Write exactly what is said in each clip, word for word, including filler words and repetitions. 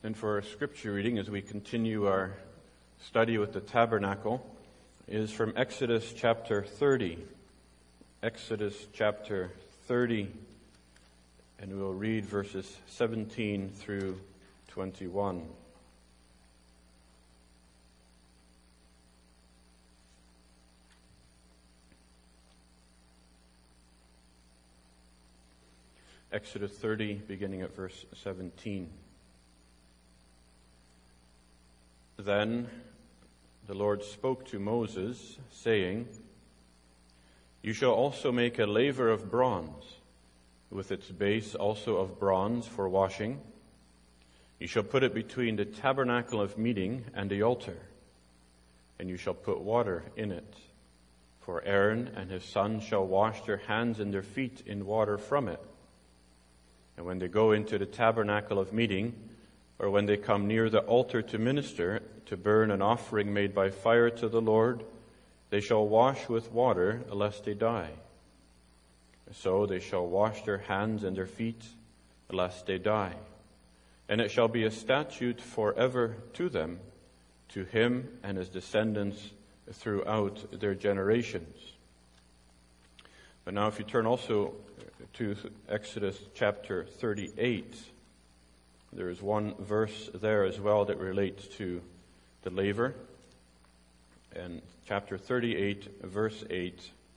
And for our scripture reading, as we continue our study with the tabernacle, is from Exodus chapter thirty. Exodus chapter thirty, and we'll read verses seventeen through twenty-one. Exodus thirty, beginning at verse seventeen. Then the Lord spoke to Moses, saying, "You shall also make a laver of bronze, with its base also of bronze for washing. You shall put it between the tabernacle of meeting and the altar, and you shall put water in it. For Aaron and his sons shall wash their hands and their feet in water from it. And when they go into the tabernacle of meeting, or when they come near the altar to minister, to burn an offering made by fire to the Lord, they shall wash with water, lest they die. So they shall wash their hands and their feet, lest they die. And it shall be a statute forever to them, to him and his descendants throughout their generations." But now if you turn also to Exodus chapter thirty-eight, there is one verse there as well that relates to the laver. And chapter thirty-eight, verse eight.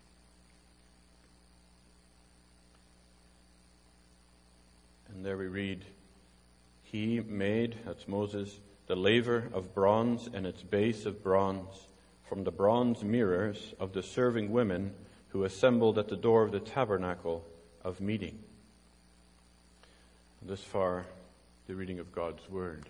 And there we read, "He made," that's Moses, "the laver of bronze and its base of bronze from the bronze mirrors of the serving women who assembled at the door of the tabernacle of meeting." This far, the reading of God's Word.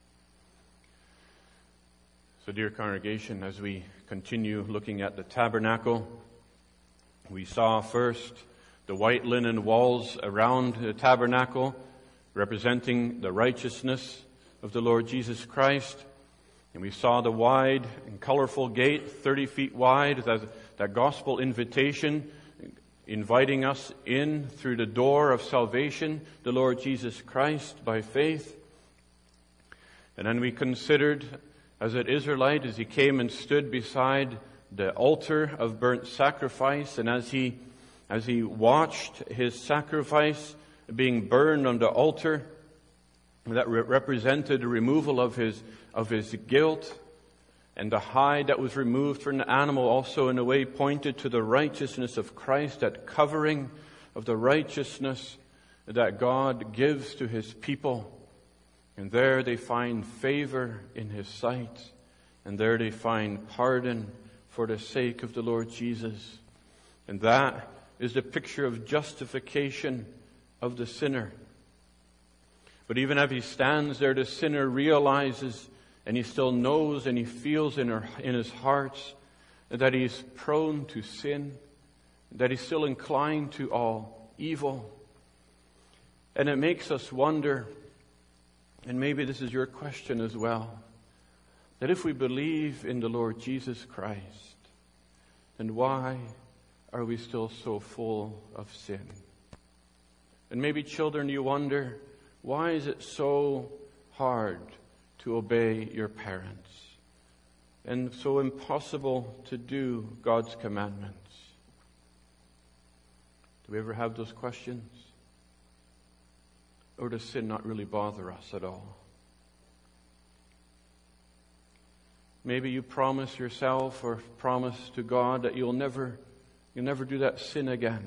So, dear congregation, as we continue looking at the tabernacle, we saw first the white linen walls around the tabernacle, representing the righteousness of the Lord Jesus Christ. And we saw the wide and colorful gate, thirty feet wide, that, that gospel invitation, inviting us in through the door of salvation, the Lord Jesus Christ, by faith. And then we considered, as an Israelite, as he came and stood beside the altar of burnt sacrifice, and as he as he watched his sacrifice being burned on the altar, that re- represented the removal of his of his guilt, and the hide that was removed from the animal also in a way pointed to the righteousness of Christ, that covering of the righteousness that God gives to his people. And there they find favor in his sight, and there they find pardon for the sake of the Lord Jesus. And that is the picture of justification of the sinner. But even as he stands there, the sinner realizes, and he still knows and he feels in, her, in his heart that he's prone to sin, that he's still inclined to all evil. And it makes us wonder, and maybe this is your question as well, that if we believe in the Lord Jesus Christ, then why are we still so full of sin? And maybe, children, you wonder, why is it so hard to obey your parents, and so impossible to do God's commandments? Do we ever have those questions? Or does sin not really bother us at all? Maybe you promise yourself or promise to God that you'll never, you'll never do that sin again.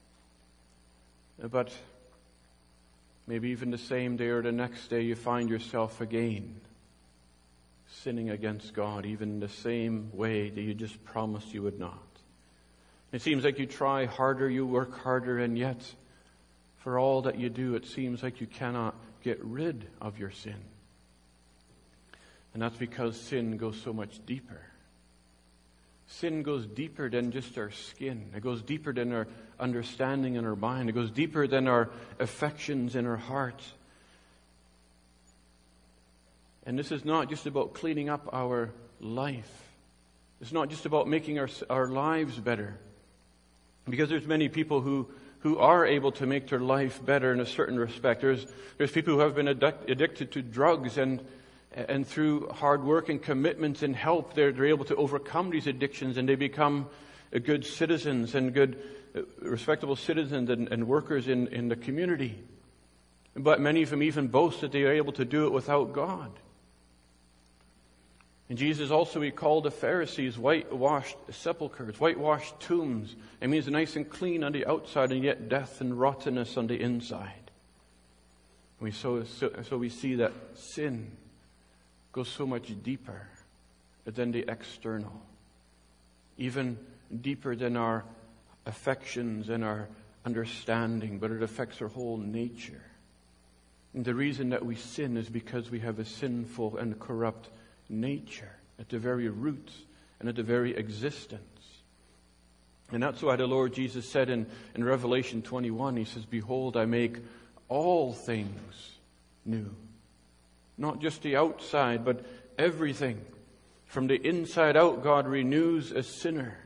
But maybe even the same day or the next day you find yourself again sinning against God, even in the same way that you just promised you would not. It seems like you try harder, you work harder, and yet for all that you do, it seems like you cannot get rid of your sin. And that's because sin goes so much deeper. Sin goes deeper than just our skin. It goes deeper than our understanding in our mind. It goes deeper than our affections in our heart. And this is not just about cleaning up our life. It's not just about making our, our lives better. Because there's many people who, who are able to make their life better in a certain respect. There's, there's people who have been addic- addicted to drugs, and and through hard work and commitment and help, they're, they're able to overcome these addictions, and they become uh, good citizens and good, uh, respectable citizens and, and workers in, in the community. But many of them even boast that they are able to do it without God. And Jesus also, he called the Pharisees whitewashed sepulchres, whitewashed tombs. It means nice and clean on the outside, and yet death and rottenness on the inside. We so, so, so we see that sin goes so much deeper than the external, even deeper than our affections and our understanding, but it affects our whole nature. And the reason that we sin is because we have a sinful and corrupt nature at the very root and at the very existence. And that's why the Lord Jesus said in, in Revelation twenty-one, he says, "Behold, I make all things new." Not just the outside, but everything. From the inside out, God renews a sinner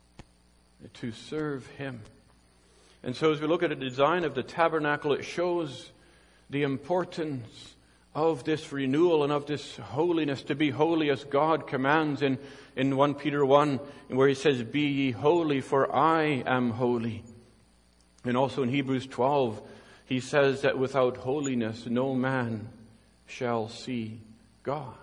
to serve him. And so as we look at the design of the tabernacle, it shows the importance of this renewal and of this holiness, to be holy as God commands in, in First Peter one, where he says, "Be ye holy, for I am holy." And also in Hebrews twelve, he says that without holiness no man shall see God.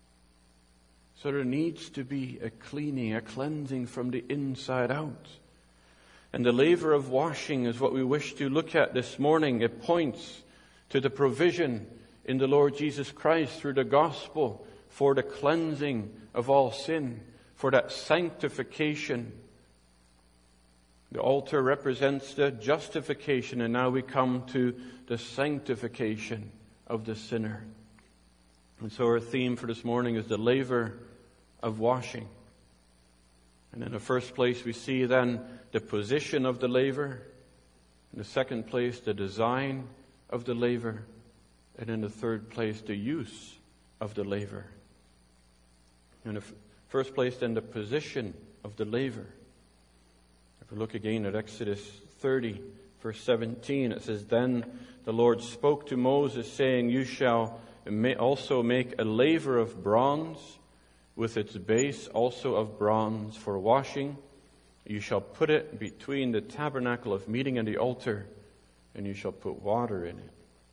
So there needs to be a cleaning, a cleansing from the inside out. And the laver of washing is what we wish to look at this morning. It points to the provision in the Lord Jesus Christ through the gospel for the cleansing of all sin, for that sanctification. The altar represents the justification, and now we come to the sanctification of the sinner. And so our theme for this morning is the laver of washing. And in the first place, we see then the position of the laver. In the second place, the design of the laver. And in the third place, the use of the laver. In the f- first place, then, the position of the laver. If we look again at Exodus thirty, verse seventeen, it says, "Then the Lord spoke to Moses, saying, You shall also make a laver of bronze, with its base also of bronze for washing. You shall put it between the tabernacle of meeting and the altar, and you shall put water in it."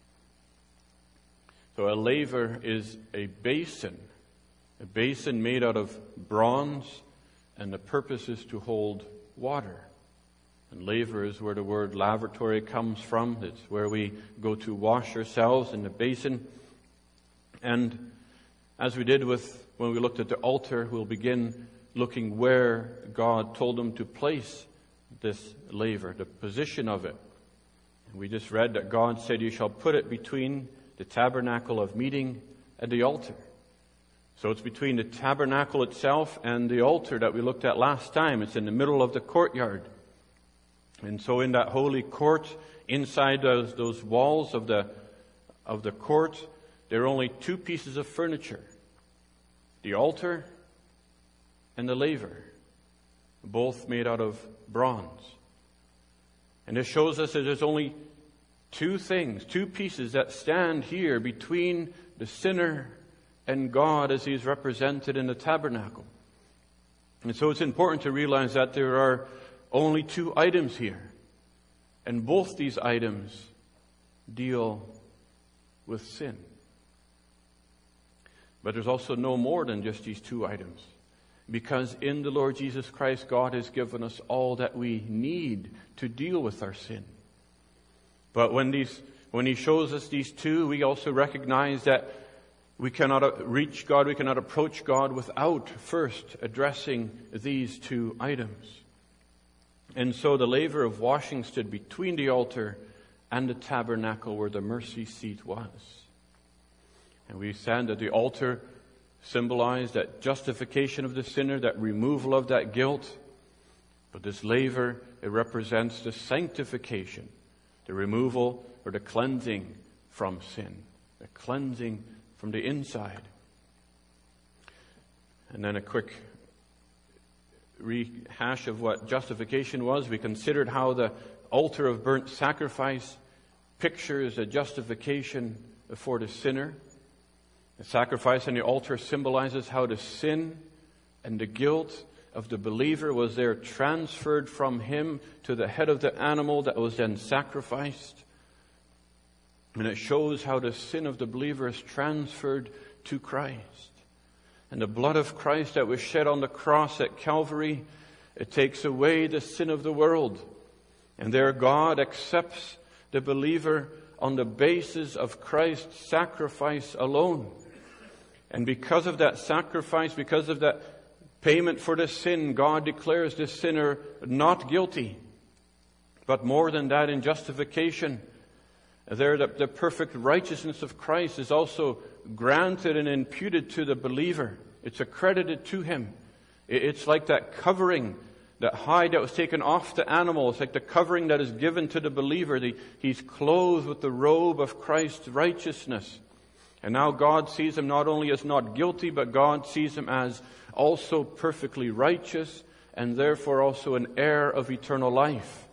So a laver is a basin, a basin made out of bronze, and the purpose is to hold water. And laver is where the word lavatory comes from. It's where we go to wash ourselves in the basin. And as we did with when we looked at the altar, we'll begin looking where God told them to place this laver, the position of it. And we just read that God said, "You shall put it between the tabernacle of meeting and the altar." So it's between the tabernacle itself and the altar that we looked at last time. It's in the middle of the courtyard. And so in that holy court, inside those, those walls of the of the court, there are only two pieces of furniture: the altar and the laver, both made out of bronze. And this shows us that there's only two things, two pieces that stand here between the sinner and God as he's represented in the tabernacle. And so it's important to realize that there are only two items here. And both these items deal with sin. But there's also no more than just these two items. Because in the Lord Jesus Christ, God has given us all that we need to deal with our sin. But when these, when He shows us these two, we also recognize that we cannot reach God, we cannot approach God without first addressing these two items. And so the laver of washing stood between the altar and the tabernacle where the mercy seat was. And we said that the altar symbolized that justification of the sinner, that removal of that guilt. But this laver, it represents the sanctification, the removal or the cleansing from sin, the cleansing from the inside. And then a quick rehash of what justification was. We considered how the altar of burnt sacrifice pictures a justification for the sinner. The sacrifice on the altar symbolizes how the sin and the guilt of the believer was there transferred from him to the head of the animal that was then sacrificed. And it shows how the sin of the believer is transferred to Christ. And the blood of Christ that was shed on the cross at Calvary, it takes away the sin of the world. And there God accepts the believer on the basis of Christ's sacrifice alone. And because of that sacrifice, because of that payment for the sin, God declares the sinner not guilty. But more than that, in justification, there the, the perfect righteousness of Christ is also granted and imputed to the believer. It's accredited to him. It's like that covering, that hide that was taken off the animal. It's like the covering that is given to the believer. The, he's clothed with the robe of Christ's righteousness. And now God sees him not only as not guilty, but God sees him as also perfectly righteous, and therefore also an heir of eternal life.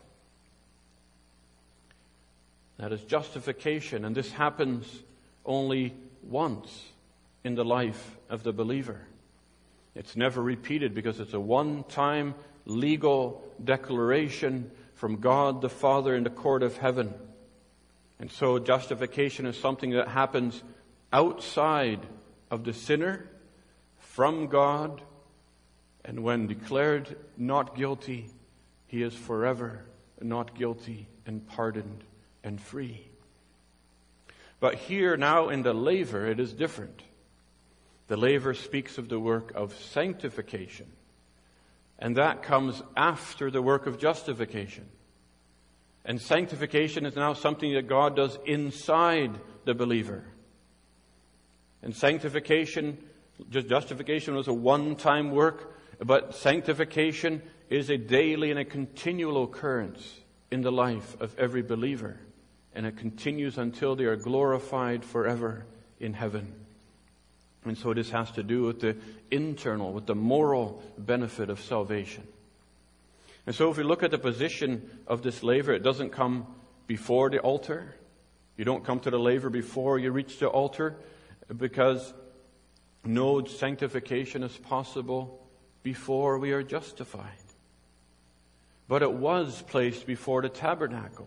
That is justification, and this happens only once in the life of the believer. It's never repeated because it's a one-time legal declaration from God the Father in the court of heaven. And so justification is something that happens outside of the sinner, from God, and when declared not guilty, he is forever not guilty and pardoned and free. But here now in the laver, it is different. The laver speaks of the work of sanctification, and that comes after the work of justification. And sanctification is now something that God does inside the believer. And sanctification, just justification was a one-time work, but sanctification is a daily and a continual occurrence in the life of every believer. And it continues until they are glorified forever in heaven. And so this has to do with the internal, with the moral benefit of salvation. And so if we look at the position of this laver, it doesn't come before the altar. You don't come to the laver before you reach the altar, because no sanctification is possible before we are justified. But it was placed before the tabernacle.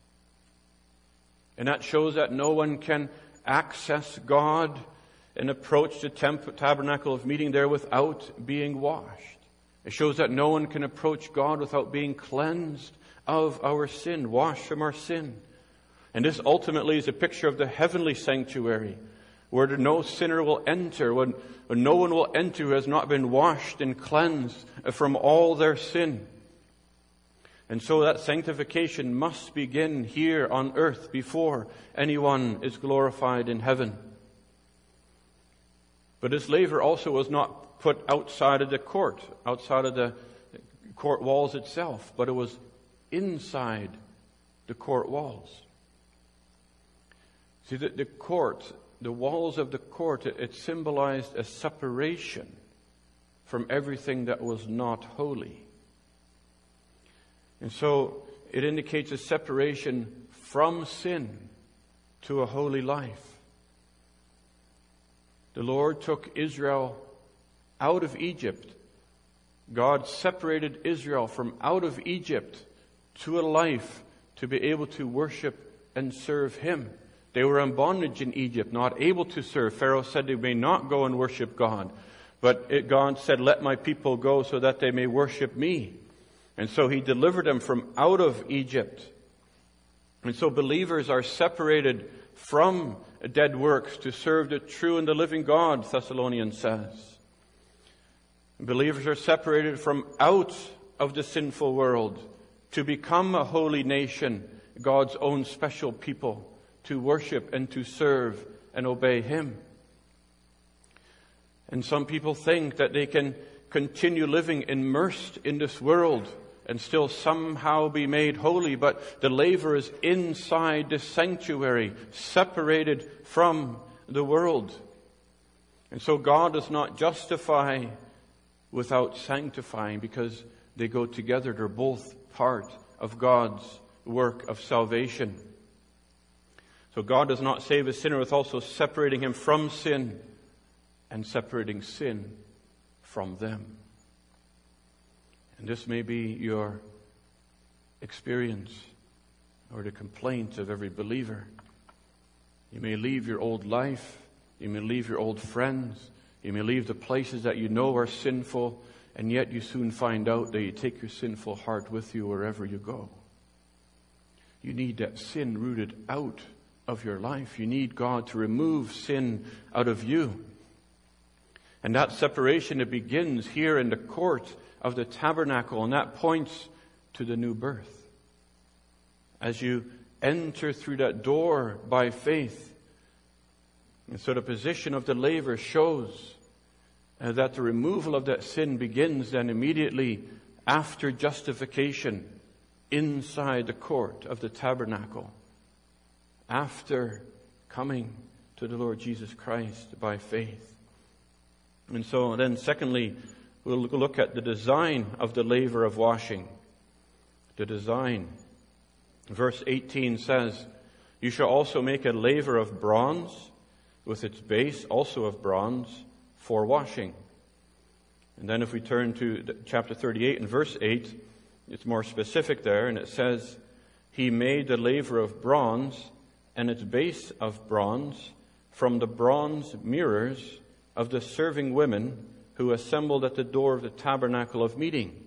And that shows that no one can access God and approach the temp- tabernacle of meeting there without being washed. It shows that no one can approach God without being cleansed of our sin, washed from our sin. And this ultimately is a picture of the heavenly sanctuary, where no sinner will enter, when, when no one will enter who has not been washed and cleansed from all their sin. And so that sanctification must begin here on earth before anyone is glorified in heaven. But this laver also was not put outside of the court, outside of the court walls itself, but it was inside the court walls. See, the, the court, the walls of the court, it, it symbolized a separation from everything that was not holy. And so it indicates a separation from sin to a holy life. The Lord took Israel out of Egypt. God separated Israel from out of Egypt to a life to be able to worship and serve Him. They were in bondage in Egypt, not able to serve. Pharaoh said they may not go and worship God. But it, God said, let my people go so that they may worship me. And so He delivered them from out of Egypt. And so believers are separated from dead works to serve the true and the living God, Thessalonians says. Believers are separated from out of the sinful world to become a holy nation, God's own special people, to worship and to serve and obey Him. And some people think that they can continue living immersed in this world and still somehow be made holy, but the laver is inside the sanctuary, separated from the world. And so God does not justify without sanctifying, because they go together. They're both part of God's work of salvation. So God does not save a sinner with also separating him from sin and separating sin from them. And this may be your experience or the complaint of every believer. You may leave your old life. You may leave your old friends. You may leave the places that you know are sinful, and yet you soon find out that you take your sinful heart with you wherever you go. You need that sin rooted out of your life. You need God to remove sin out of you. And that separation, it begins here in the court of the tabernacle, and that points to the new birth. As you enter through that door by faith, and so the position of the laver shows uh, that the removal of that sin begins then immediately after justification inside the court of the tabernacle, after coming to the Lord Jesus Christ by faith. And so then secondly, we'll look at the design of the laver of washing. The design. Verse eighteen says, "You shall also make a laver of bronze, with its base also of bronze, for washing." And then if we turn to chapter thirty-eight and verse eight, it's more specific there, and it says, "He made the laver of bronze, and its base of bronze, from the bronze mirrors of the serving women who assembled at the door of the tabernacle of meeting."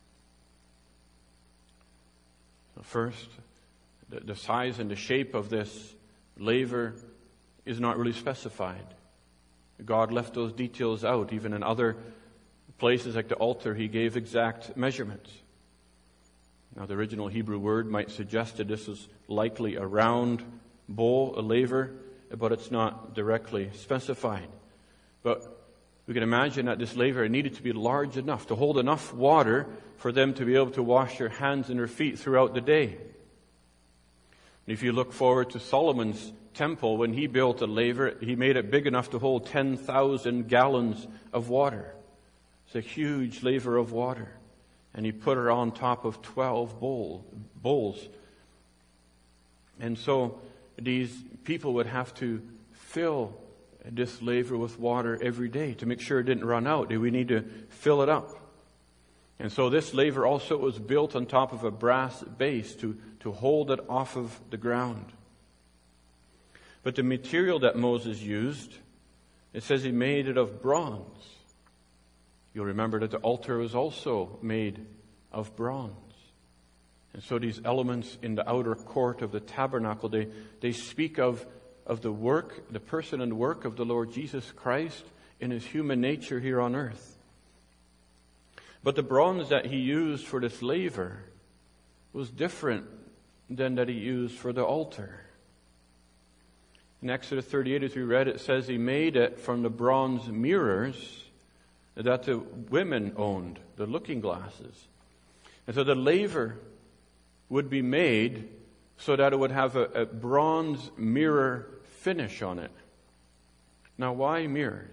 First, the, the size and the shape of this laver is not really specified. God left those details out. Even in other places like the altar, He gave exact measurements. Now, the original Hebrew word might suggest that this is likely a round bowl, a laver, but it's not directly specified. But we can imagine that this laver needed to be large enough to hold enough water for them to be able to wash their hands and their feet throughout the day. And if you look forward to Solomon's temple, when he built a laver, he made it big enough to hold ten thousand gallons of water. It's a huge laver of water. And he put it on top of twelve bowl, bowls. And so these people would have to fill this laver with water every day to make sure it didn't run out. We need to fill it up. And so this laver also was built on top of a brass base to, to hold it off of the ground. But the material that Moses used, it says he made it of bronze. You'll remember that the altar was also made of bronze. And so these elements in the outer court of the tabernacle, they, they speak of, of the work, the person and work of the Lord Jesus Christ in His human nature here on earth. But the bronze that He used for this laver was different than that He used for the altar. In Exodus thirty-eight, as we read, it says He made it from the bronze mirrors that the women owned, the looking glasses. And so the laver would be made so that it would have a, a bronze mirror finish on it. Now, why mirrors?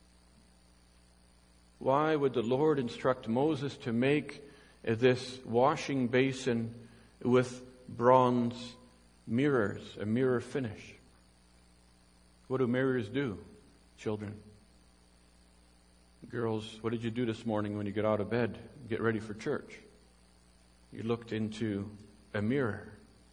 Why would the Lord instruct Moses to make this washing basin with bronze mirrors, a mirror finish? What do mirrors do, children? Girls, what did you do this morning when you get out of bed, get ready for church? You looked into a mirror.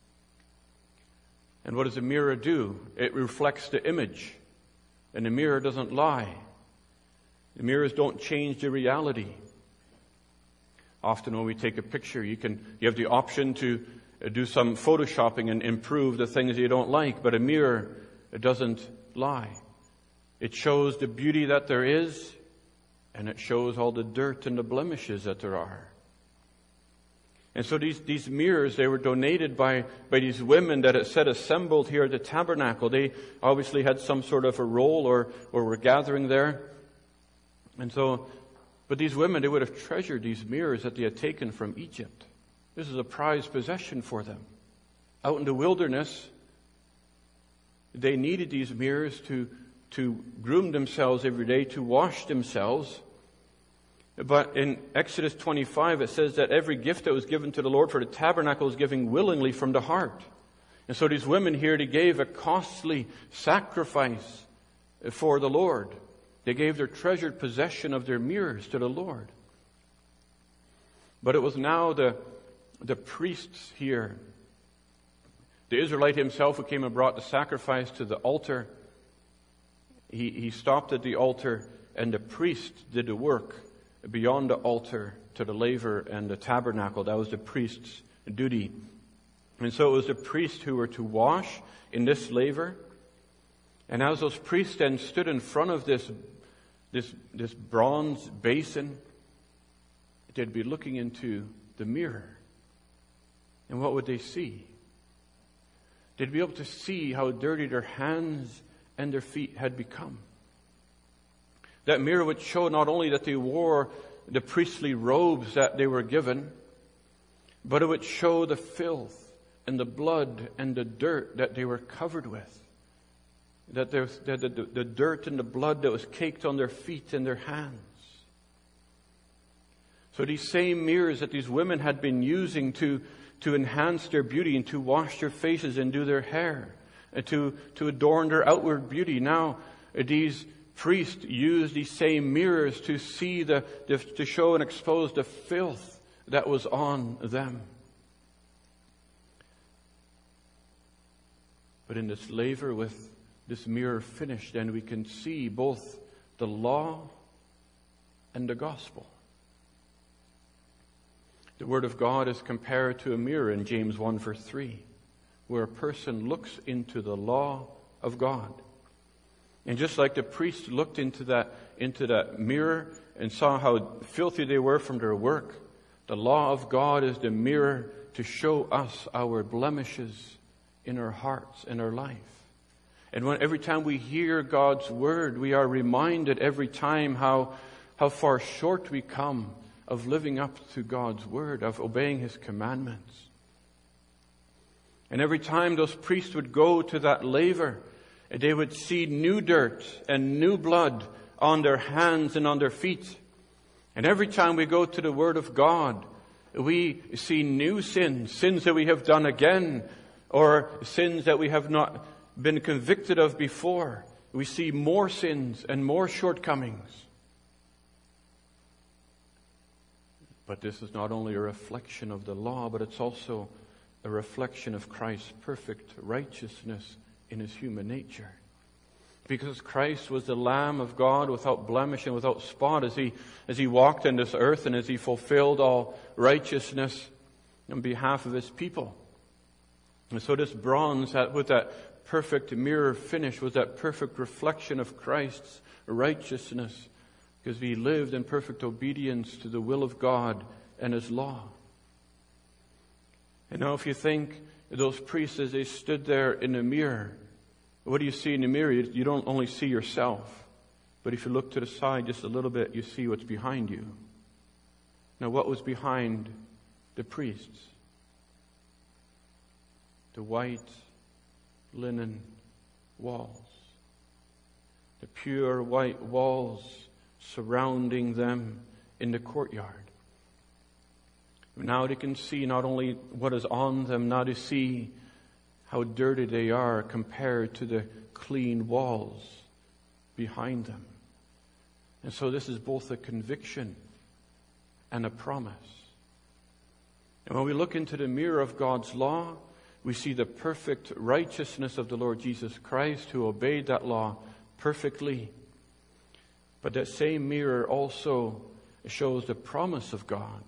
And what does a mirror do? It reflects the image. And the mirror doesn't lie. The mirrors don't change the reality. Often when we take a picture, you can you have the option to do some photoshopping and improve the things you don't like. But a mirror, it doesn't lie. It shows the beauty that there is, and it shows all the dirt and the blemishes that there are. And so these, these mirrors, they were donated by, by these women that it said assembled here at the tabernacle. They obviously had some sort of a role or, or were gathering there. And so, but these women, they would have treasured these mirrors that they had taken from Egypt. This is a prized possession for them. Out in the wilderness, they needed these mirrors to, to groom themselves every day, to wash themselves. But in Exodus twenty-five, it says that every gift that was given to the Lord for the tabernacle was given willingly from the heart. And so these women here, they gave a costly sacrifice for the Lord. They gave their treasured possession of their mirrors to the Lord. But it was now the, the priests here, the Israelite himself who came and brought the sacrifice to the altar. He, he stopped at the altar, and the priest did the work beyond the altar to the laver and the tabernacle. That was the priest's duty. And so it was the priests who were to wash in this laver. And as those priests then stood in front of this, this, this bronze basin, they'd be looking into the mirror. And what would they see? They'd be able to see how dirty their hands and their feet had become. That mirror would show not only that they wore the priestly robes that they were given, but it would show the filth and the blood and the dirt that they were covered with. That, there was, that the, the, the dirt and the blood that was caked on their feet and their hands. So these same mirrors that these women had been using to, to enhance their beauty and to wash their faces and do their hair, and to, to adorn their outward beauty, now these priests used these same mirrors to see the, the to show and expose the filth that was on them. But in this laver with this mirror finished, then we can see both the law and the gospel. The Word of God is compared to a mirror in James one verse three, where a person looks into the law of God. And just like the priest looked into that, into that mirror and saw how filthy they were from their work, the law of God is the mirror to show us our blemishes in our hearts, in our life. And when every time we hear God's word, we are reminded every time how, how far short we come of living up to God's word, of obeying His commandments. And every time those priests would go to that laver, they would see new dirt and new blood on their hands and on their feet. And every time we go to the Word of God, we see new sins, sins that we have done again, or sins that we have not been convicted of before. We see more sins and more shortcomings. But this is not only a reflection of the law, but it's also a reflection of Christ's perfect righteousness in His human nature. Because Christ was the Lamb of God without blemish and without spot as He, as He walked in this earth and as He fulfilled all righteousness on behalf of His people. And so this bronze that, with that perfect mirror finish was that perfect reflection of Christ's righteousness, because He lived in perfect obedience to the will of God and His law. And now if you think those priests as they stood there in the mirror, what do you see in the mirror? You don't only see yourself, but if you look to the side just a little bit, you see what's behind you. Now what was behind the priests? The white linen walls. The pure white walls surrounding them in the courtyard. Now they can see not only what is on them, now they see how dirty they are compared to the clean walls behind them. And so this is both a conviction and a promise. And when we look into the mirror of God's law, we see the perfect righteousness of the Lord Jesus Christ, who obeyed that law perfectly. But that same mirror also shows the promise of God.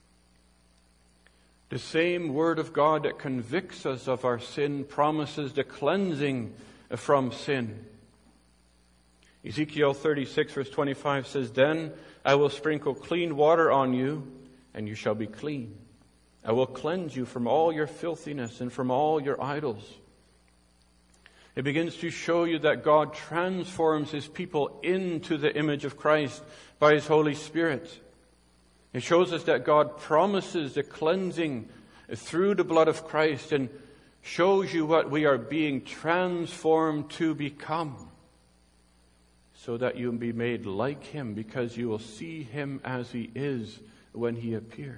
The same Word of God that convicts us of our sin promises the cleansing from sin. Ezekiel thirty-six verse twenty-five says, "Then I will sprinkle clean water on you, and you shall be clean. I will cleanse you from all your filthiness and from all your idols." It begins to show you that God transforms His people into the image of Christ by His Holy Spirit. It shows us that God promises the cleansing through the blood of Christ and shows you what we are being transformed to become. so that you will be made like him, because you will see him as he is when he appears.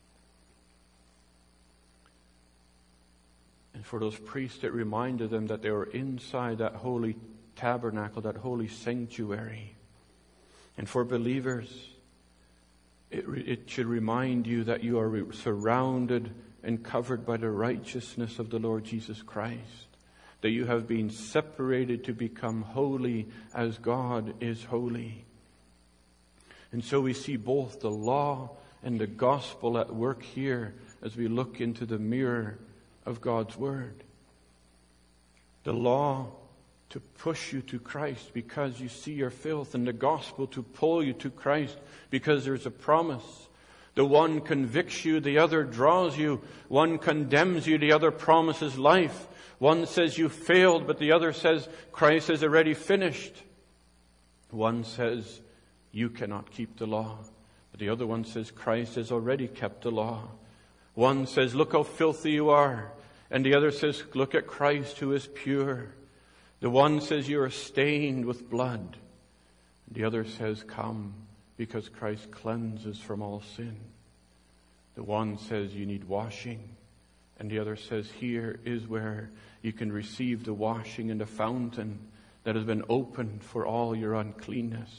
And for those priests, it reminded them that they were inside that holy tabernacle, that holy sanctuary. And for believers, it, it should remind you that you are surrounded and covered by the righteousness of the Lord Jesus Christ, that you have been separated to become holy as God is holy. And so we see both the law and the gospel at work here as we look into the mirror of God's Word. The law to push you to Christ because you see your filth, and the gospel to pull you to Christ because there's a promise. The one convicts you, the other draws you. One condemns you, the other promises life. One says you failed, but the other says Christ has already finished. One says you cannot keep the law, but the other one says Christ has already kept the law. One says, look how filthy you are, and the other says, look at Christ who is pure. The one says you are stained with blood. The other says, come, because Christ cleanses from all sin. The one says you need washing, and the other says here is where you can receive the washing in the fountain that has been opened for all your uncleanness.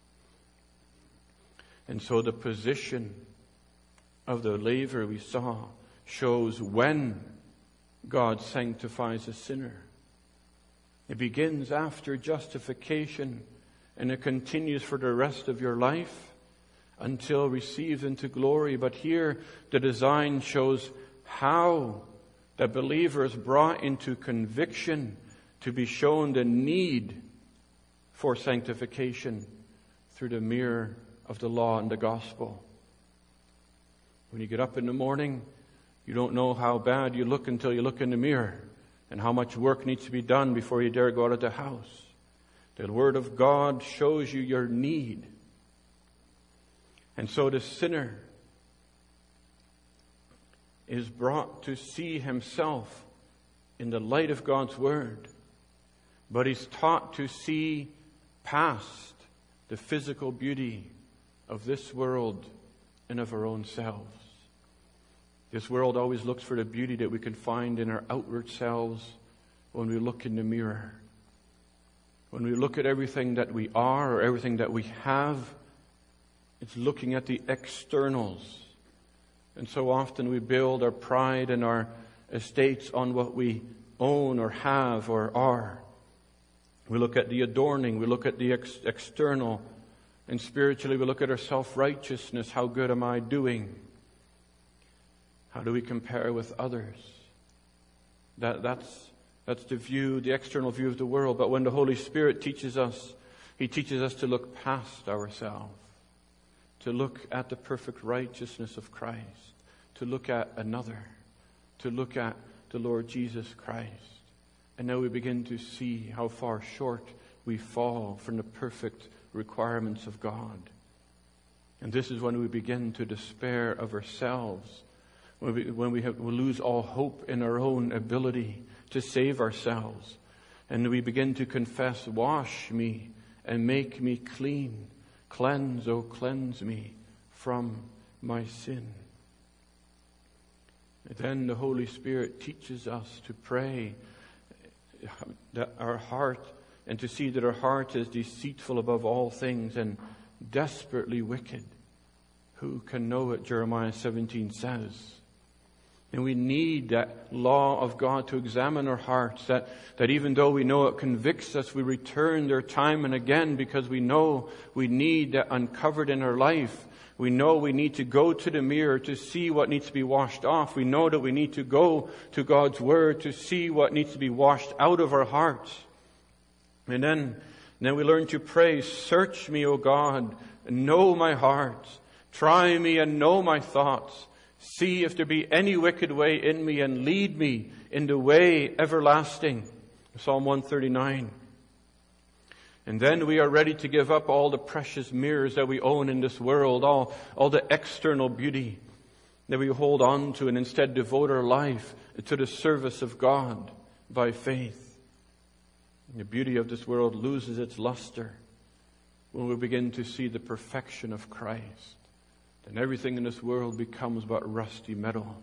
And so the position of the laver we saw shows when God sanctifies a sinner. It begins after justification, and it continues for the rest of your life until received into glory. But here the design shows how the believer is brought into conviction to be shown the need for sanctification through the mirror of the law and the gospel. When you get up in the morning, you don't know how bad you look until you look in the mirror, and how much work needs to be done before you dare go out of the house. The Word of God shows you your need. And so the sinner is brought to see himself in the light of God's Word, but he's taught to see past the physical beauty of this world and of our own selves. This world always looks for the beauty that we can find in our outward selves when we look in the mirror. When we look at everything that we are or everything that we have, it's looking at the externals. And so often we build our pride and our estates on what we own or have or are. We look at the adorning, we look at the ex- external, and spiritually we look at our self-righteousness. How good am I doing? How do we compare with others? That, that's, that's the view, the external view of the world. But when the Holy Spirit teaches us, He teaches us to look past ourselves, to look at the perfect righteousness of Christ, to look at another, to look at the Lord Jesus Christ. And now we begin to see how far short we fall from the perfect requirements of God. And this is when we begin to despair of ourselves, when we, when we, have, we lose all hope in our own ability to save ourselves. And we begin to confess, wash me and make me clean. Cleanse, oh cleanse me from my sin. And then the Holy Spirit teaches us to pray that our heart, and to see that our heart is deceitful above all things and desperately wicked. Who can know it, Jeremiah seventeen says. And we need that law of God to examine our hearts, that, that even though we know it convicts us, we return there time and again because we know we need that uncovered in our life. We know we need to go to the mirror to see what needs to be washed off. We know that we need to go to God's Word to see what needs to be washed out of our hearts. And then, and then we learn to pray, search me, O God, and know my heart. Try me and know my thoughts. See if there be any wicked way in me, and lead me in the way everlasting. Psalm one thirty-nine. And then we are ready to give up all the precious mirrors that we own in this world, all, all the external beauty that we hold on to, and instead devote our life to the service of God by faith. And the beauty of this world loses its luster when we begin to see the perfection of Christ, then everything in this world becomes but rusty metal.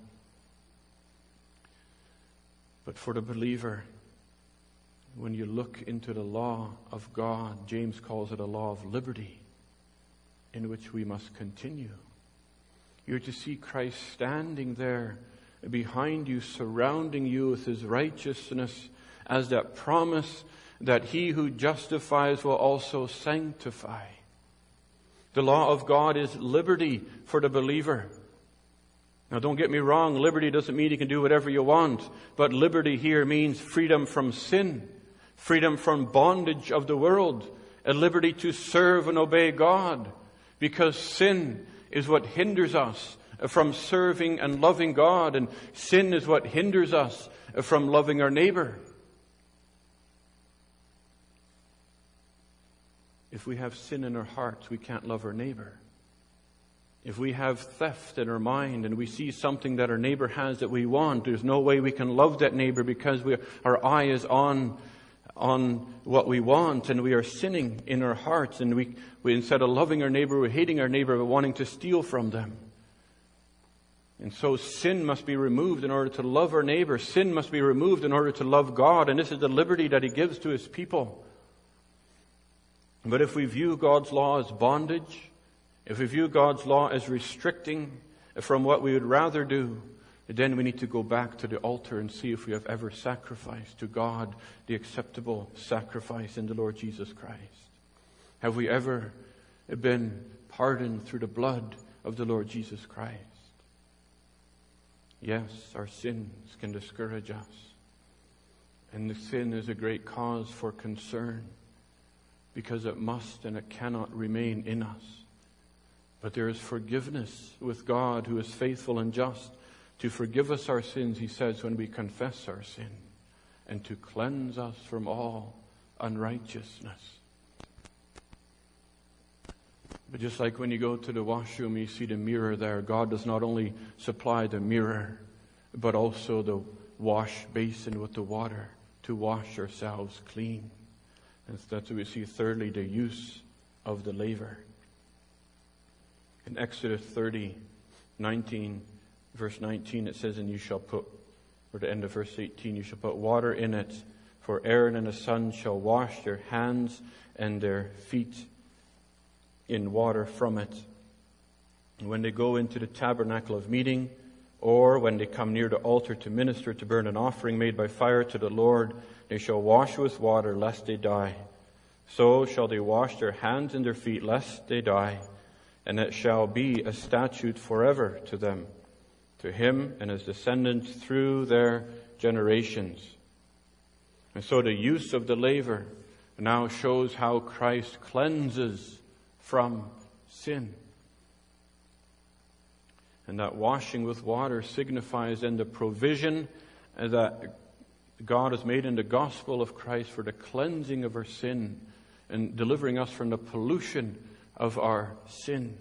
But for the believer, when you look into the law of God, James calls it a law of liberty, in which we must continue. You're to see Christ standing there behind you, surrounding you with His righteousness, as that promise that He who justifies will also sanctify. The law of God is liberty for the believer. Now don't get me wrong, liberty doesn't mean you can do whatever you want, but liberty here means freedom from sin, freedom from bondage of the world, a liberty to serve and obey God, because sin is what hinders us from serving and loving God, and sin is what hinders us from loving our neighbor. If we have sin in our hearts, we can't love our neighbor. If we have theft in our mind and we see something that our neighbor has that we want, there's no way we can love that neighbor, because we, our eye is on, on what we want, and we are sinning in our hearts, and we, we instead of loving our neighbor, we're hating our neighbor, we're wanting to steal from them. And so sin must be removed in order to love our neighbor. Sin must be removed in order to love God, and this is the liberty that He gives to His people. But if we view God's law as bondage, if we view God's law as restricting from what we would rather do, then we need to go back to the altar and see if we have ever sacrificed to God the acceptable sacrifice in the Lord Jesus Christ. Have we ever been pardoned through the blood of the Lord Jesus Christ? Yes, our sins can discourage us. And the sin is a great cause for concern, because it must and it cannot remain in us. But there is forgiveness with God, who is faithful and just to forgive us our sins, He says, when we confess our sin, and to cleanse us from all unrighteousness. But just like when you go to the washroom, you see the mirror there. God does not only supply the mirror, but also the wash basin with the water to wash ourselves clean. And that's what we see. Thirdly, the use of the laver. In Exodus thirty, nineteen, verse nineteen, it says, and you shall put, or the end of verse eighteen, you shall put water in it, for Aaron and his sons shall wash their hands and their feet in water from it. And when they go into the tabernacle of meeting, or when they come near the altar to minister, to burn an offering made by fire to the Lord, they shall wash with water, lest they die. So shall they wash their hands and their feet, lest they die. And it shall be a statute forever to them, to him and his descendants through their generations. And so the use of the laver now shows how Christ cleanses from sin. And that washing with water signifies then the provision that God has made in the gospel of Christ for the cleansing of our sin and delivering us from the pollution of our sin.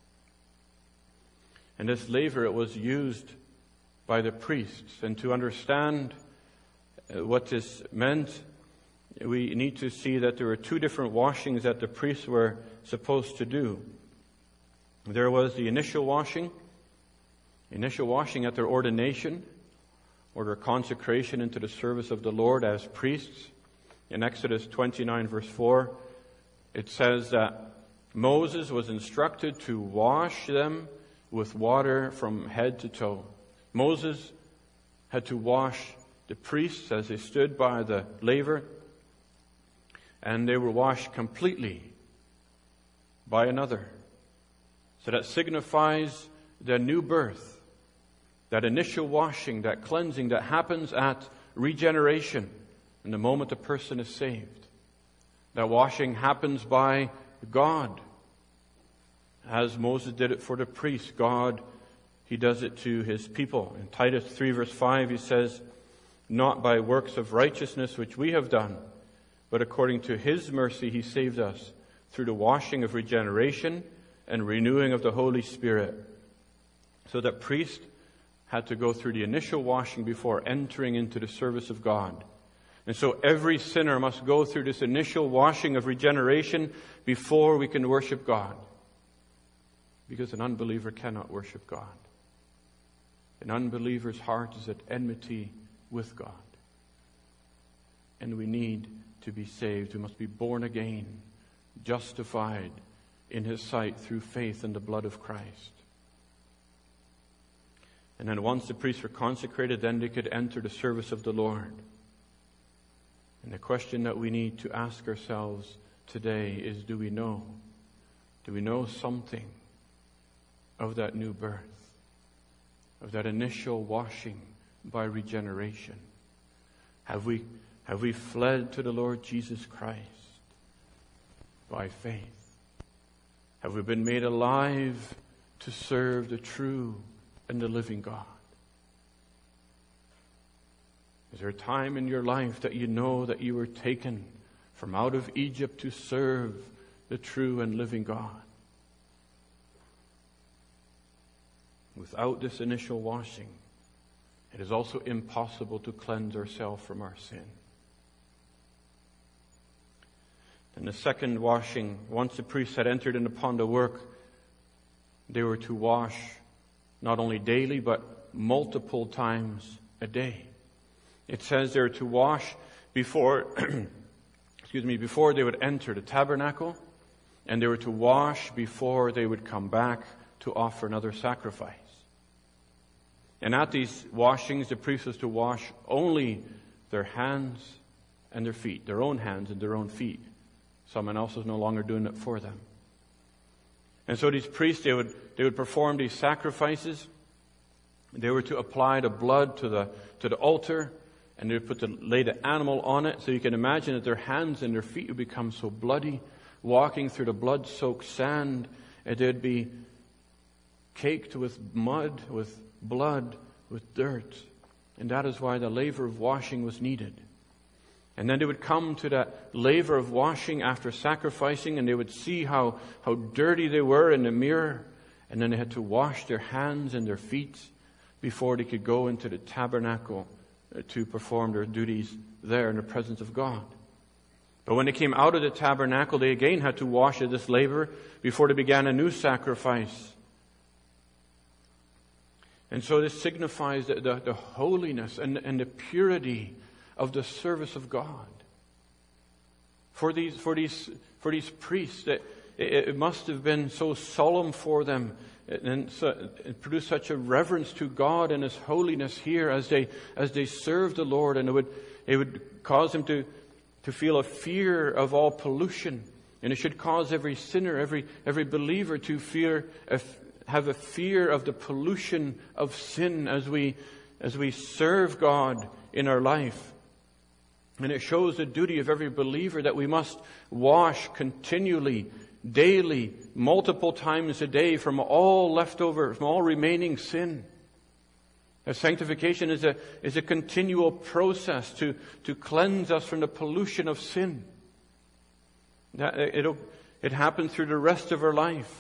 And this laver, it was used by the priests. And to understand what this meant, we need to see that there were two different washings that the priests were supposed to do. There was the initial washing, initial washing at their ordination, or their consecration into the service of the Lord as priests. In Exodus twenty-nine, verse four, it says that Moses was instructed to wash them with water from head to toe. Moses had to wash the priests as they stood by the laver, and they were washed completely by another. So that signifies the new birth, that initial washing, that cleansing that happens at regeneration, in the moment a person is saved. That washing happens by God. As Moses did it for the priests, God, He does it to His people. In Titus three, verse five, he says, not by works of righteousness which we have done, but according to His mercy He saved us through the washing of regeneration and renewing of the Holy Spirit. So that priests had to go through the initial washing before entering into the service of God. And so every sinner must go through this initial washing of regeneration before we can worship God. Because an unbeliever cannot worship God. An unbeliever's heart is at enmity with God. And we need to be saved. We must be born again, justified in His sight through faith in the blood of Christ. And then once the priests were consecrated, then they could enter the service of the Lord. And the question that we need to ask ourselves today is, do we know? Do we know something of that new birth? Of that initial washing by regeneration? Have we, have we fled to the Lord Jesus Christ by faith? Have we been made alive to serve the true and the living God? Is there a time in your life that you know that you were taken from out of Egypt to serve the true and living God? Without this initial washing, it is also impossible to cleanse ourselves from our sin. And the second washing, once the priests had entered in upon the work, they were to wash not only daily, but multiple times a day. It says they're to wash before, excuse me, before they would enter the tabernacle, and they were to wash before they would come back to offer another sacrifice. And at these washings, the priest was to wash only their hands and their feet, their own hands and their own feet. Someone else was no longer doing it for them. And so these priests, they would, they would perform these sacrifices. They were to apply the blood to the, to the altar, and they would put the, lay the animal on it. So you can imagine that their hands and their feet would become so bloody, walking through the blood-soaked sand, and they'd be caked with mud, with blood, with dirt. And that is why the laver of washing was needed. And then they would come to that laver of washing after sacrificing, and they would see how, how dirty they were in the mirror. And then they had to wash their hands and their feet before they could go into the tabernacle to perform their duties there in the presence of God. But when they came out of the tabernacle, they again had to wash at this laver before they began a new sacrifice. And so this signifies the, the, the holiness and, and the purity of the service of God. For these, for these, for these priests, it, it must have been so solemn for them, and so it produced such a reverence to God and His holiness here as they as they served the Lord, and it would it would cause them to to feel a fear of all pollution, and it should cause every sinner, every every believer to fear a, have a fear of the pollution of sin as we as we serve God in our life. And it shows the duty of every believer that we must wash continually, daily, multiple times a day from all leftover, from all remaining sin. As sanctification is a is a continual process to, to cleanse us from the pollution of sin. That it it happens through the rest of our life.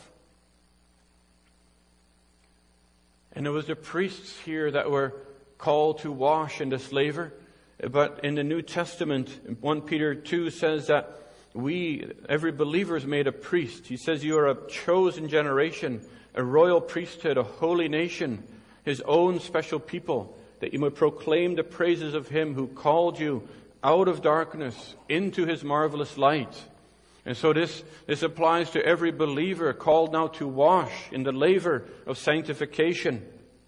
And it was the priests here that were called to wash in this laver. But in the New Testament, First Peter two says that we, every believer, is made a priest. He says you are a chosen generation, a royal priesthood, a holy nation, His own special people, that you may proclaim the praises of Him who called you out of darkness into His marvelous light. And so this, this applies to every believer called now to wash in the laver of sanctification.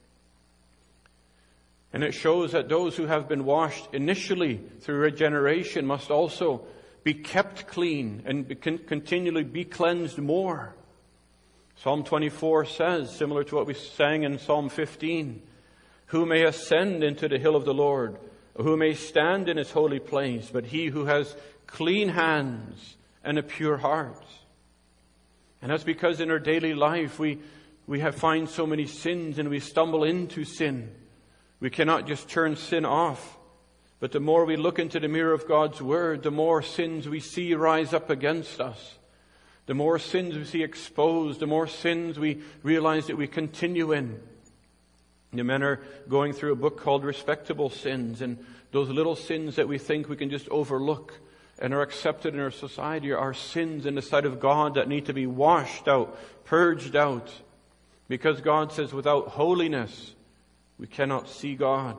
And it shows that those who have been washed initially through regeneration must also be kept clean and be, continually be cleansed more. Psalm twenty-four says, similar to what we sang in Psalm fifteen, who may ascend into the hill of the Lord, who may stand in His holy place, but he who has clean hands and a pure heart. And that's because in our daily life we, we have find so many sins and we stumble into sin. We cannot just turn sin off. But the more we look into the mirror of God's Word, the more sins we see rise up against us. The more sins we see exposed, the more sins we realize that we continue in. The men are going through a book called Respectable Sins, and Those little sins that we think we can just overlook and are accepted in our society are sins in the sight of God that need to be washed out, purged out. Because God says without holiness, we cannot see God.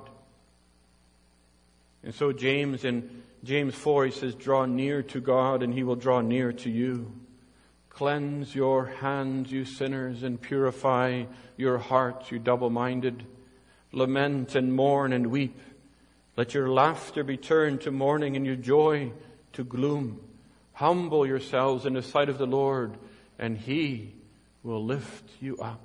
And so James in James four, he says, draw near to God and he will draw near to you. Cleanse your hands, you sinners, and purify your hearts, you double-minded. Lament and mourn and weep. Let your laughter be turned to mourning and your joy to gloom. Humble yourselves in the sight of the Lord, and he will lift you up.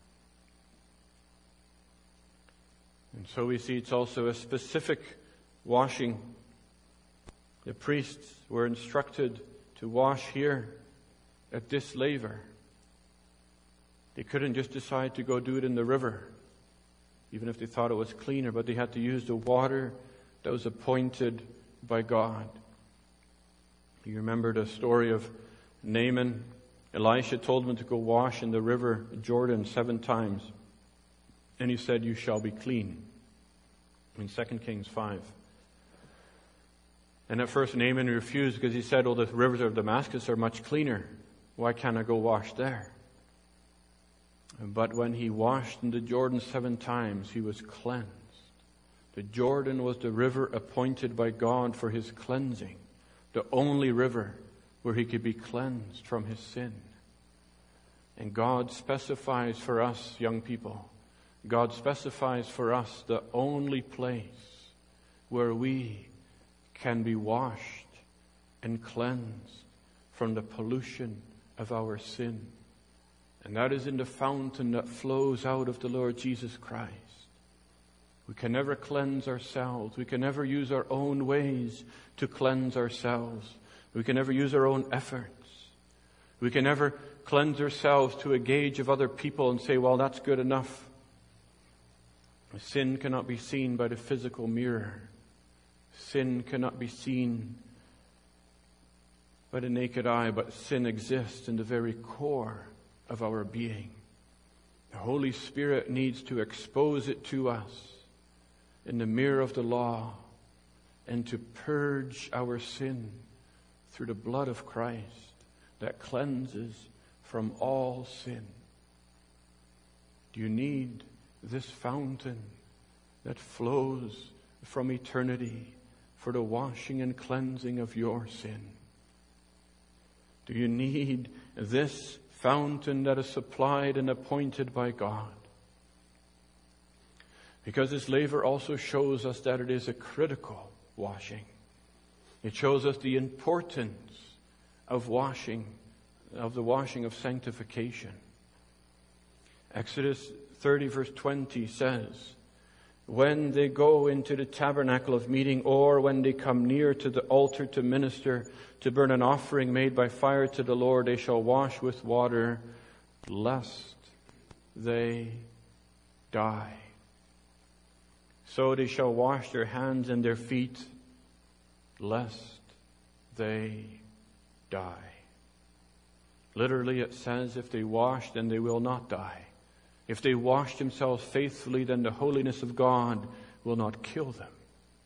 And so we see it's also a specific washing. The priests were instructed to wash here at this laver. They couldn't just decide to go do it in the river, even if they thought it was cleaner, but they had to use the water that was appointed by God. You remember the story of Naaman. Elisha told him to go wash in the river Jordan seven times. And he said, you shall be clean. In Second Kings five. And at first Naaman refused because he said, oh, the rivers of Damascus are much cleaner. Why can't I go wash there? But when he washed in the Jordan seven times, he was cleansed. The Jordan was the river appointed by God for his cleansing. The only river where he could be cleansed from his sin. And God specifies for us, young people, God specifies for us the only place where we can be washed and cleansed from the pollution of our sin. And that is in the fountain that flows out of the Lord Jesus Christ. We can never cleanse ourselves. We can never use our own ways to cleanse ourselves. We can never use our own efforts. We can never cleanse ourselves to a gauge of other people and say, well, that's good enough. Sin cannot be seen by the physical mirror. Sin cannot be seen by the naked eye, but sin exists in the very core of our being. The Holy Spirit needs to expose it to us in the mirror of the law and to purge our sin through the blood of Christ that cleanses from all sin. Do you need this fountain that flows from eternity for the washing and cleansing of your sin? Do you need this fountain that is supplied and appointed by God? Because this laver also shows us that it is a critical washing. It shows us the importance of washing, of the washing of sanctification. Exodus thirty verse twenty says, when they go into the tabernacle of meeting, or when they come near to the altar to minister, to burn an offering made by fire to the Lord, they shall wash with water, lest they die. So they shall wash their hands and their feet, lest they die. Literally it says, if they wash, then they will not die. If they wash themselves faithfully, then the holiness of God will not kill them.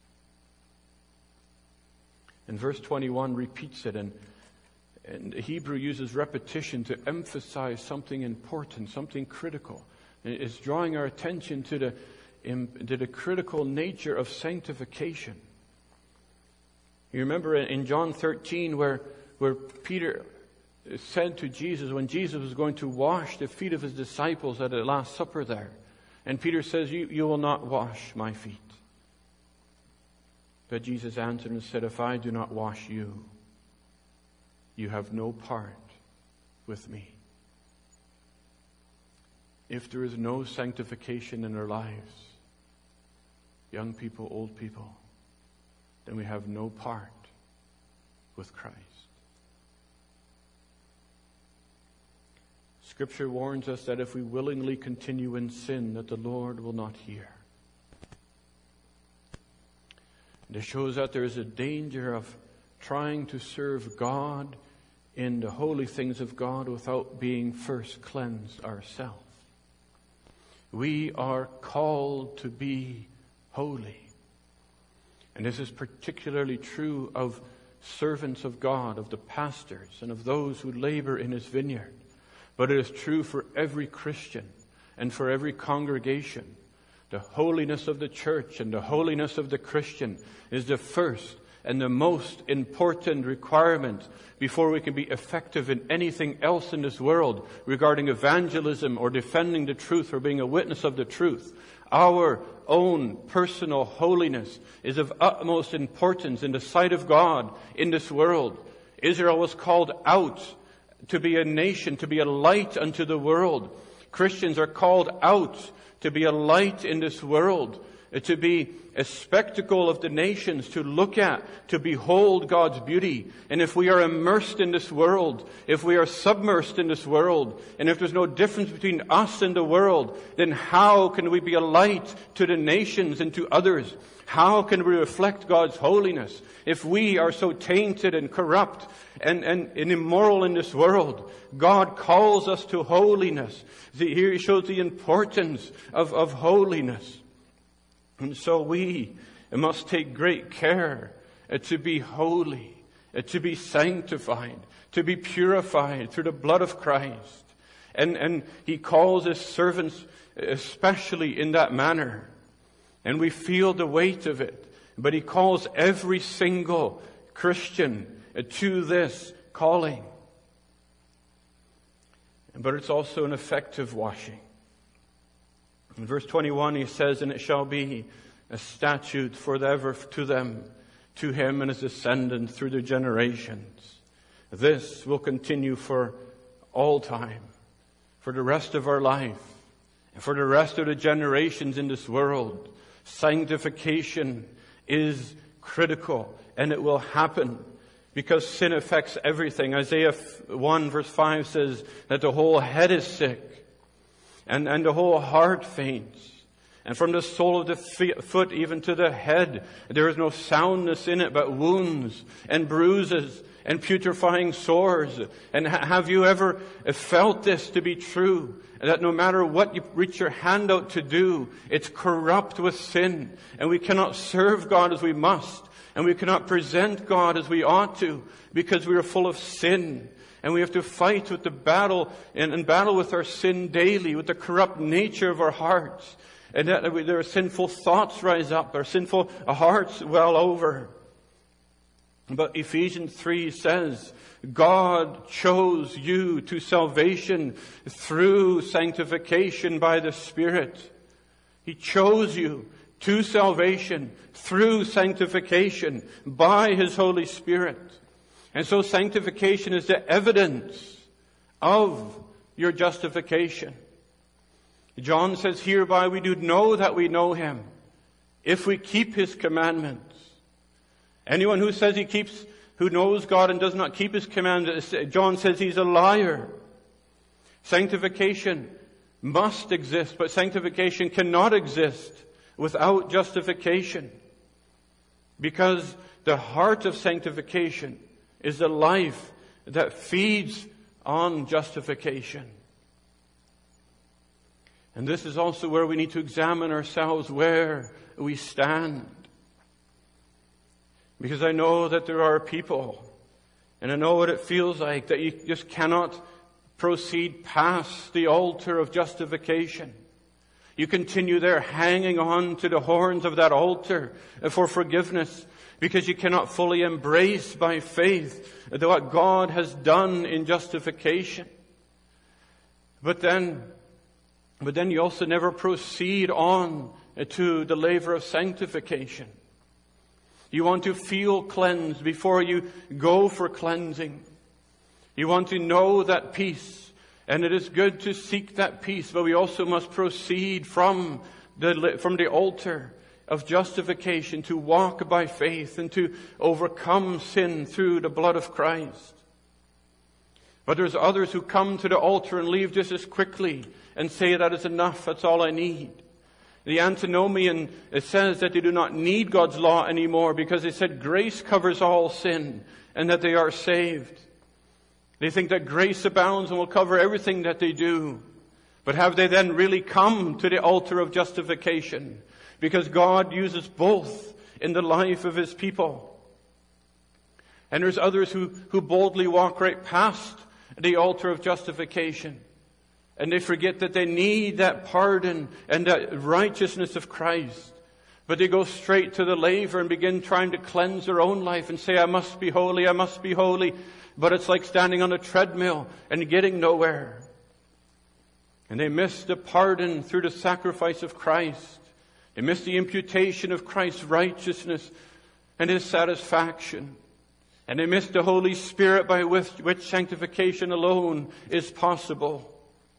And verse twenty-one repeats it, and, and Hebrew uses repetition to emphasize something important, something critical. And it's drawing our attention to the, in, to the critical nature of sanctification. You remember in John thirteen where, where Peter said to Jesus, when Jesus was going to wash the feet of his disciples at the Last Supper there. And Peter says, you, you will not wash my feet. But Jesus answered and said, if I do not wash you, you have no part with me. If there is no sanctification in our lives, young people, old people, then we have no part with Christ. Scripture warns us that if we willingly continue in sin, that the Lord will not hear. And it shows that there is a danger of trying to serve God in the holy things of God without being first cleansed ourselves. We are called to be holy. And this is particularly true of servants of God, of the pastors, and of those who labor in His vineyard. But it is true for every Christian and for every congregation. The holiness of the church and the holiness of the Christian is the first and the most important requirement before we can be effective in anything else in this world regarding evangelism or defending the truth or being a witness of the truth. Our own personal holiness is of utmost importance in the sight of God in this world. Israel was called out to be a nation, to be a light unto the world. Christians are called out to be a light in this world, to be a spectacle of the nations, to look at, to behold God's beauty. And if we are immersed in this world, if we are submersed in this world, and if there's no difference between us and the world, then how can we be a light to the nations and to others? How can we reflect God's holiness if we are so tainted and corrupt and, and, and immoral in this world? God calls us to holiness. Here He shows the importance of, of holiness. And so we must take great care uh, to be holy, uh, to be sanctified, to be purified through the blood of Christ. And, and He calls His servants especially in that manner. And we feel the weight of it. But He calls every single Christian uh, to this calling. But it's also an effective washing. In verse twenty-one, He says, "And it shall be a statute forever to them, to him and his descendants through the generations." This will continue for all time, for the rest of our life, and for the rest of the generations in this world. Sanctification is critical, and it will happen because sin affects everything. Isaiah one verse five says that the whole head is sick. And, and the whole heart faints. And from the sole of the feet, foot even to the head, there is no soundness in it, but wounds and bruises and putrefying sores. And ha- have you ever felt this to be true? That no matter what you reach your hand out to do, it's corrupt with sin. And we cannot serve God as we must. And we cannot present God as we ought to, because we are full of sin. And we have to fight with the battle and, and battle with our sin daily, with the corrupt nature of our hearts. And that we, there are sinful thoughts rise up, our sinful hearts well over. But Ephesians three says, God chose you to salvation through sanctification by the Spirit. He chose you to salvation through sanctification by His Holy Spirit. And so sanctification is the evidence of your justification. John says, "Hereby we do know that we know Him, if we keep His commandments." Anyone who says he keeps, who knows God and does not keep His commandments, John says he's a liar. Sanctification must exist, but sanctification cannot exist without justification. Because the heart of sanctification is a life that feeds on justification. And this is also where we need to examine ourselves, where we stand. Because I know that there are people, and I know what it feels like, that you just cannot proceed past the altar of justification. You continue there hanging on to the horns of that altar for forgiveness, because you cannot fully embrace by faith what God has done in justification. But then, but then you also never proceed on to the laver of sanctification. You want to feel cleansed before you go for cleansing. You want to know that peace. And it is good to seek that peace, but we also must proceed from the, from the altar of justification to walk by faith and to overcome sin through the blood of Christ. But there's others who come to the altar and leave just as quickly and say, that is enough, that's all I need. The Antinomian, it says that they do not need God's law anymore because they said grace covers all sin and that they are saved. They think that grace abounds and will cover everything that they do. But have they then really come to the altar of justification? Because God uses both in the life of His people. And there's others who, who boldly walk right past the altar of justification. And they forget that they need that pardon and that righteousness of Christ. But they go straight to the laver and begin trying to cleanse their own life and say, I must be holy, I must be holy. But it's like standing on a treadmill and getting nowhere. And they miss the pardon through the sacrifice of Christ. They miss the imputation of Christ's righteousness and His satisfaction. And they miss the Holy Spirit by which, which sanctification alone is possible.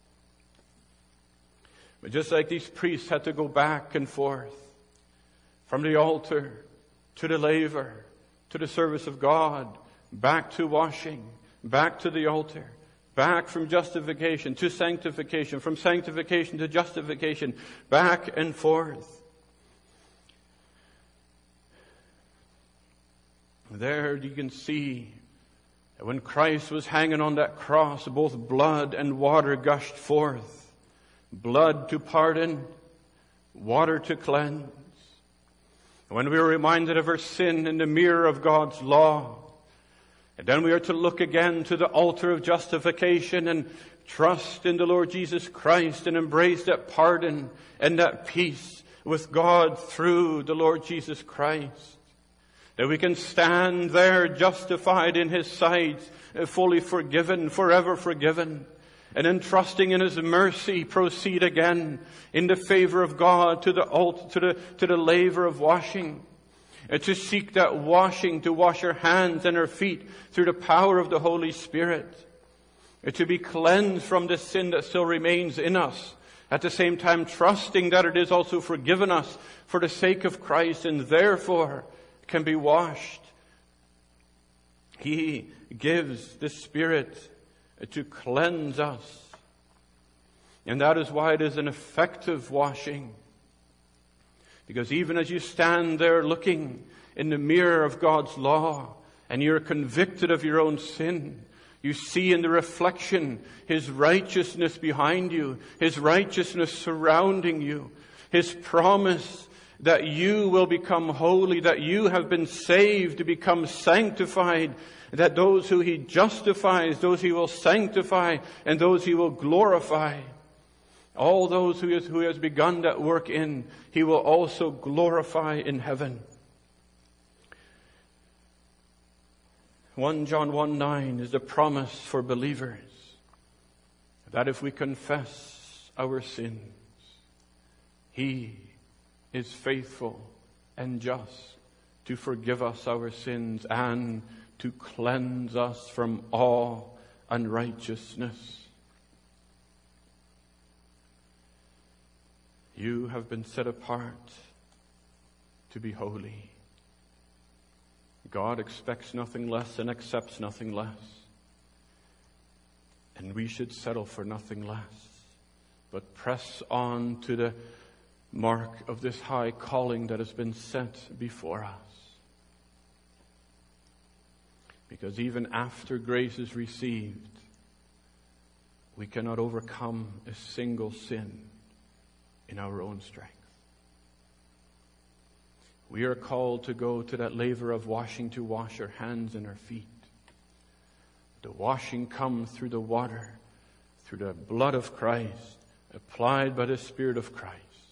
But just like these priests had to go back and forth from the altar to the laver, to the service of God, back to washing, back to the altar, back from justification to sanctification, from sanctification to justification, back and forth. There you can see that when Christ was hanging on that cross, both blood and water gushed forth. Blood to pardon, water to cleanse. When we are reminded of our sin in the mirror of God's law, and then we are to look again to the altar of justification and trust in the Lord Jesus Christ and embrace that pardon and that peace with God through the Lord Jesus Christ. That we can stand there justified in His sight, fully forgiven, forever forgiven. And in trusting in His mercy, proceed again in the favor of God to the altar, to the, to the laver of washing. And to seek that washing, to wash our hands and our feet through the power of the Holy Spirit. And to be cleansed from the sin that still remains in us. At the same time, trusting that it is also forgiven us for the sake of Christ and therefore can be washed. He gives the Spirit to cleanse us. And that is why it is an effective washing. Because even as you stand there looking in the mirror of God's law and you're convicted of your own sin, you see in the reflection His righteousness behind you, His righteousness surrounding you, His promise that you will become holy, that you have been saved to become sanctified, that those who He justifies, those He will sanctify, and those He will glorify. All those who, is, who has begun that work in, He will also glorify in heaven. First John one nine is the promise for believers that if we confess our sins, He is faithful and just to forgive us our sins and to cleanse us from all unrighteousness. You have been set apart to be holy. God expects nothing less and accepts nothing less. And we should settle for nothing less, but press on to the mark of this high calling that has been set before us. Because even after grace is received, we cannot overcome a single sin in our own strength. We are called to go to that laver of washing to wash our hands and our feet. The washing comes through the water, through the blood of Christ, applied by the Spirit of Christ.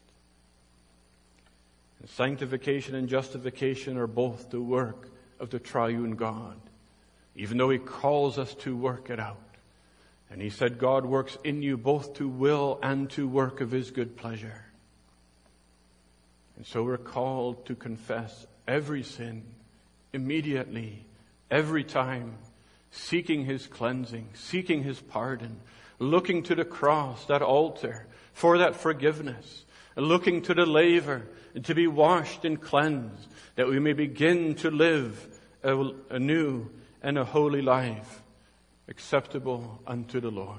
And sanctification and justification are both the work of the triune God, even though He calls us to work it out. And He said God works in you both to will and to work of His good pleasure. And so we're called to confess every sin immediately, every time, seeking His cleansing, seeking His pardon, looking to the cross, that altar, for that forgiveness, looking to the laver to be washed and cleansed, that we may begin to live a, a new and a holy life, acceptable unto the Lord.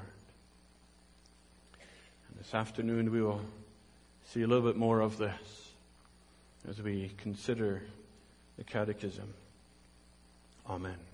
And this afternoon we will see a little bit more of this as we consider the Catechism. Amen.